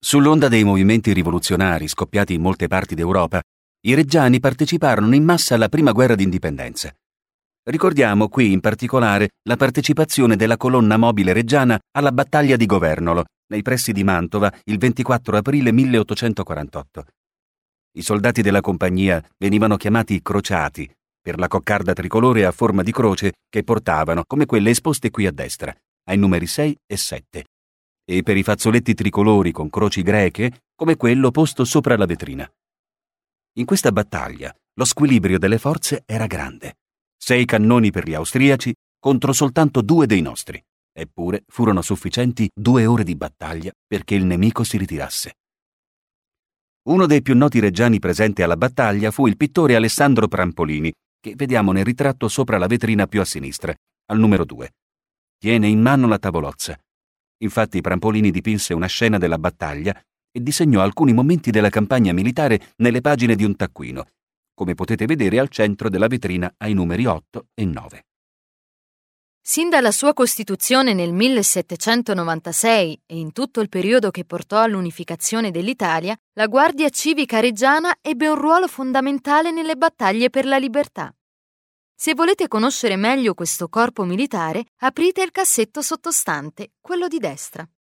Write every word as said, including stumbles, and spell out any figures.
Sull'onda dei movimenti rivoluzionari scoppiati in molte parti d'Europa, i reggiani parteciparono in massa alla prima guerra d'indipendenza. Ricordiamo qui in particolare la partecipazione della colonna mobile reggiana alla battaglia di Governolo, nei pressi di Mantova, il ventiquattro aprile milleottocentoquarantotto. I soldati della compagnia venivano chiamati crociati per la coccarda tricolore a forma di croce che portavano, come quelle esposte qui a destra, ai numeri sei e sette, e per i fazzoletti tricolori con croci greche come quello posto sopra la vetrina. In questa battaglia lo squilibrio delle forze era grande. Sei cannoni per gli austriaci contro soltanto due dei nostri. Eppure furono sufficienti due ore di battaglia perché il nemico si ritirasse. Uno dei più noti reggiani presente alla battaglia fu il pittore Alessandro Prampolini, che vediamo nel ritratto sopra la vetrina più a sinistra, al numero due. Tiene in mano la tavolozza. Infatti Prampolini dipinse una scena della battaglia e disegnò alcuni momenti della campagna militare nelle pagine di un taccuino, come potete vedere al centro della vetrina ai numeri otto e nove. Sin dalla sua costituzione nel millesettecentonovantasei e in tutto il periodo che portò all'unificazione dell'Italia, la Guardia Civica Reggiana ebbe un ruolo fondamentale nelle battaglie per la libertà. Se volete conoscere meglio questo corpo militare, aprite il cassetto sottostante, quello di destra.